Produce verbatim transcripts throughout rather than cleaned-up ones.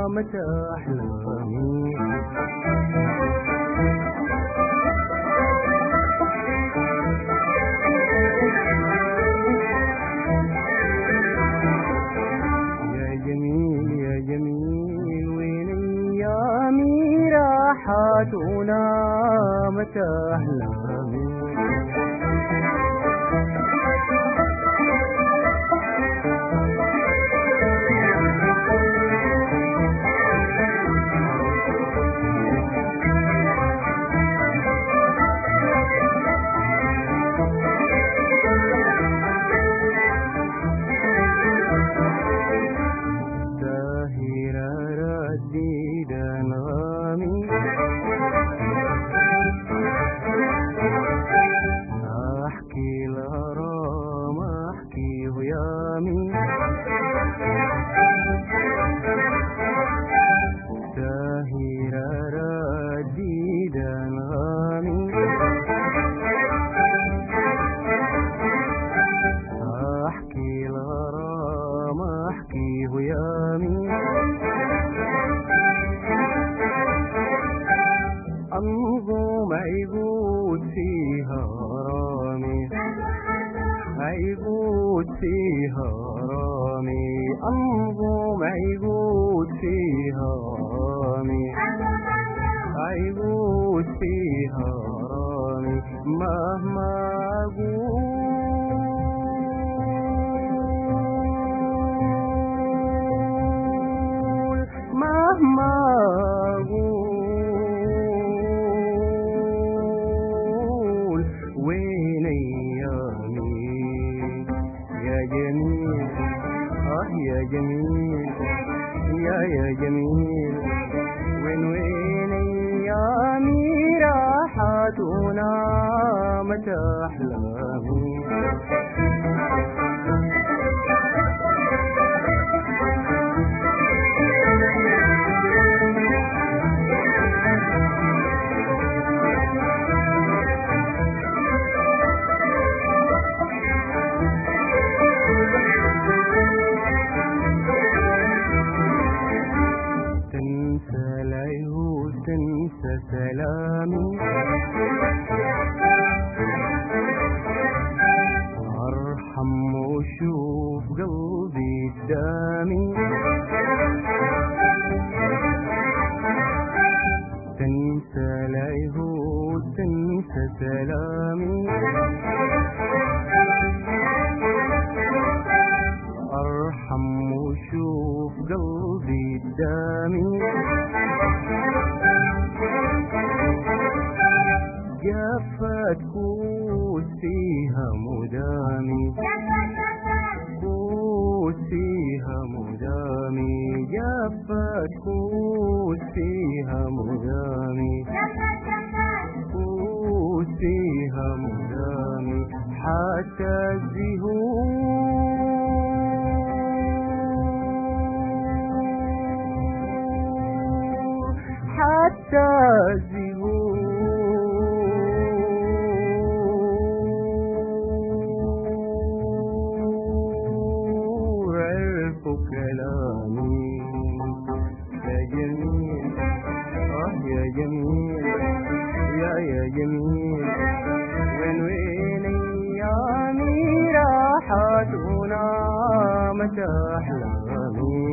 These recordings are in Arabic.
نامت أحلامي. يا جميل يا جميل وين أيامي راحت ونامت أحلامي. أحكي الغرام أحكي هيامي. ساهرة رديد أنغامي. أحكي الغرام أحكي هيامي. أنظم عيقود فيها رامي. عيقود فيها رامي. أنظم عيقود فيها رامي. عيقود فيها رامي. مهما أقول مهما أقول وين أيامي. يا جميل آه يا جميل يا يا جميل وين وين أيامي راحت ونامت أحلامي. تنسى العيون تنسى سلامي. أرحم وشوف قلبي قدامي. تنسى العيون تنسى سلامي. أرحم وشوف قلبي قدامي. جفت كوس فيها مدامي. كوس فيها مدامي. جفت كوس فيها مدامي. كوس فيها مدامي. حتى الزهور حتى الزهور عرفوا كلامي. يا جميل آه يا جميل يا يا جميل وين وين أيامي راحت ونامت أحلامي.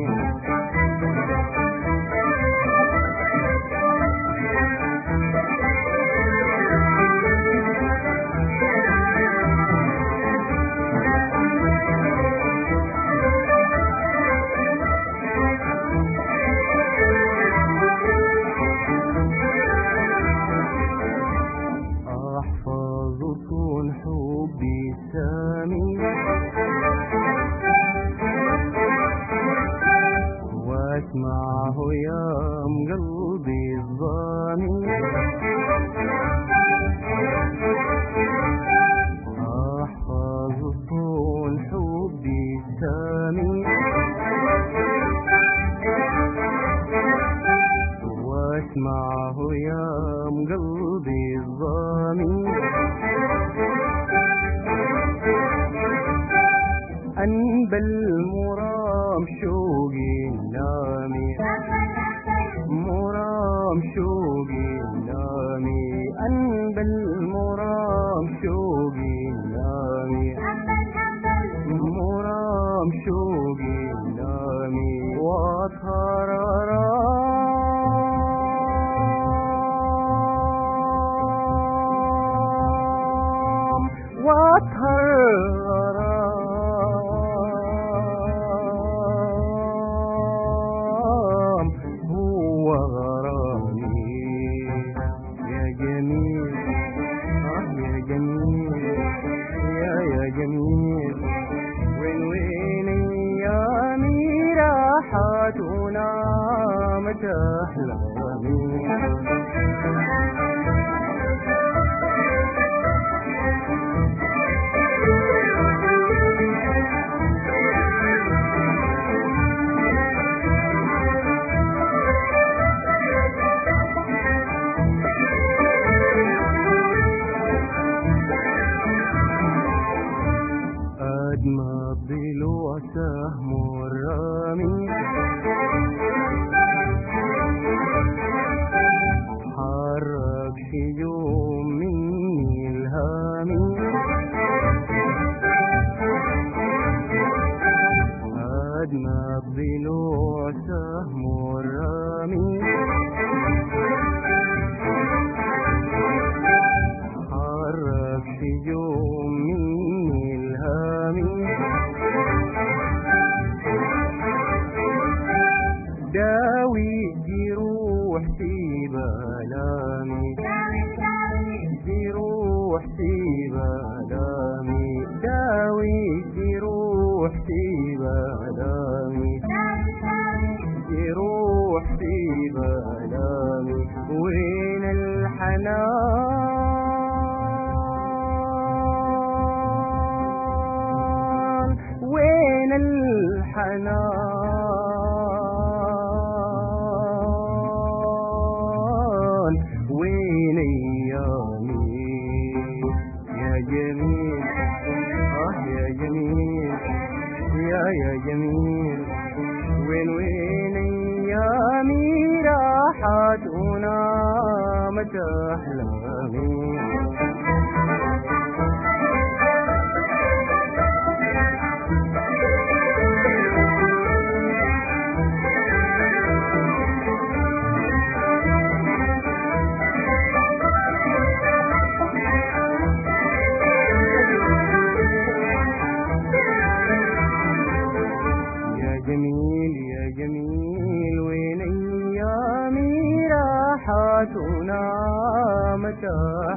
أحفظ طول حبي سامي. واسمعه يام قلبي الضامي. أحفظ طول حبي سامي. واسمعه يام قلبي الضامي. أنبى المرام شوقي نامي. شوقي نامي أنبى المرام شوقي نامي مرام شوقي نامي وأطهر رام وأطهر رام هو غرامي يا جميل آه يا جميل يا يا جميل وين وين أيامي راحت ونامت أحلامي ما الضلوع سهم الرامي حرك شجوم مني الهامي قد ما الضلوع سهم الرامي حرك شجوم مني الهامي داوي جروح في بلامي جروح في بلامي داوي جروح في بلامي جروح في بلامي وين الحنان وين الحنان وين أيامي يا جميل آه يا جميل يا يا جميل وين وين أيامي راحت ونامت أحلامي جميل يا جميل وين أيامي راحت ونامت